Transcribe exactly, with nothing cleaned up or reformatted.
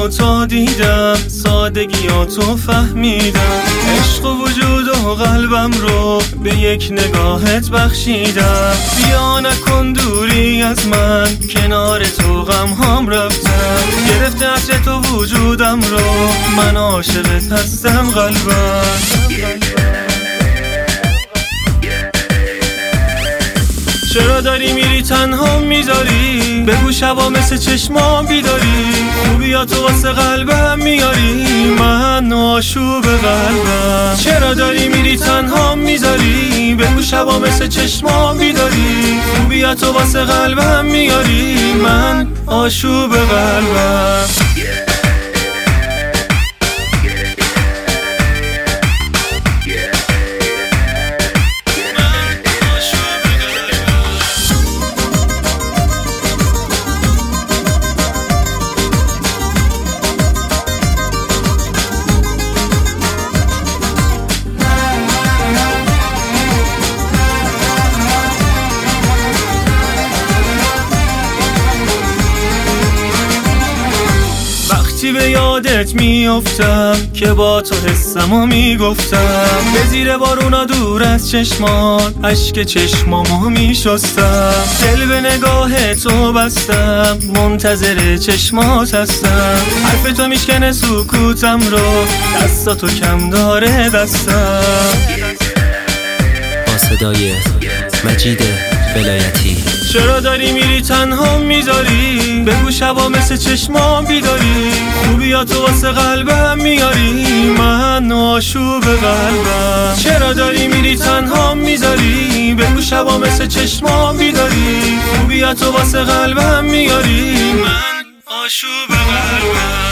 تا دیدم، سادگیاتو فهمیدم، عشق و وجود و قلبم رو به یک نگاهت بخشیدم. بیا نکن دوری از من، کنار تو غم هم رفتم، گرفته عطر تو وجودم رو، من عاشقت هستم قلبم. چرا داری میری تنها میذاری؟ بگو شبا مثل چشمام بیداری، خوبیاتو واسه قلبم میاری، من آشوب قلبم. چرا داری میری تنها میذاری؟ بگو شبا مثل چشمام بیداری، خوبیاتو واسه قلبم میاری، من آشوب قلبم. به یادت میافتم که با تو حسمو میگفتم، به زیر بارونا دور از چشمات اشک چشمامو میشستم، دل به نگاه تو بستم، منتظر چشمات هستم، حرف تو میشکنه سکوتم رو، دستاتو کم داره دستم. با صدای مجید ولایتی. چرا داری میری تنها میذاری؟ بگو شبا مثل چشمام بیداری، خوبیاتو واسه قلبم میاری، من آشوب قلبم. چرا داری میری تنها میذاری؟ بگو شبا مثل چشمام بیداری، خوبیاتو واسه قلبم میاری، من آشوب قلبم.